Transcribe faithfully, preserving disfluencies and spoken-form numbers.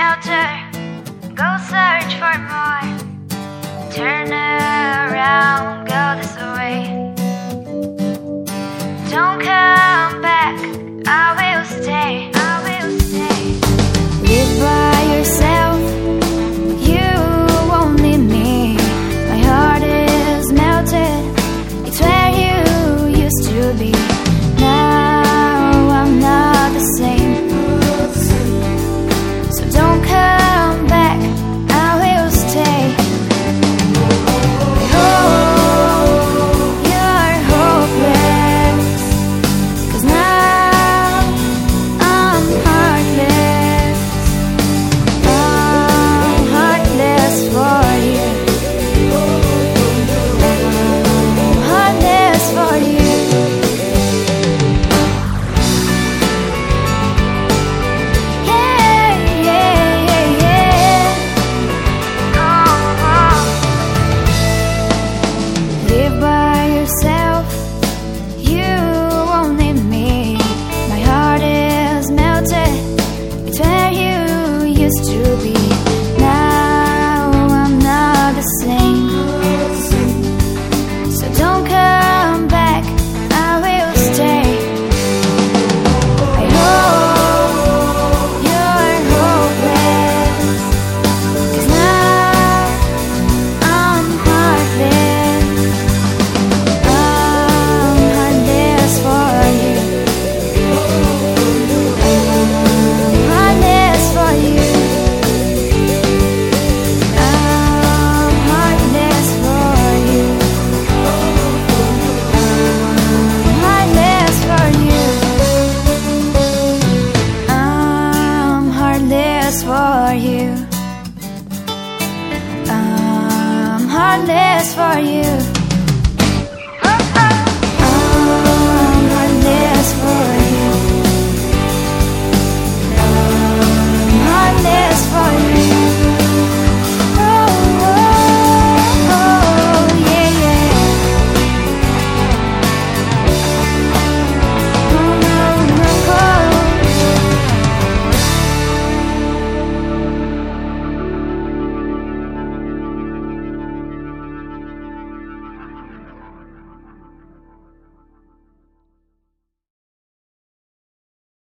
shelter, go search for more. Turn around, go this way. Don't come back, I will stay, I will stay. Live by yourself, you won't need me. My heart is melted, it's where you used to be. Now I'm not the same, so don't come back, I will stay. I hope you're hopeless, 'cause now I'm heartless. I'm heartless for you. I'm heartless for you. Live by yourself, you won't need me. My heart is melted, it's where you used to be. Now I'm not the same, so don't come back, I will stay. I hope you're hopeless, 'cause now I'm heartless. I'm heartless for you. I'm heartless for you. I'm heartless for you. I'm heartless for you. I'm heartless for you. I'm heartless for you.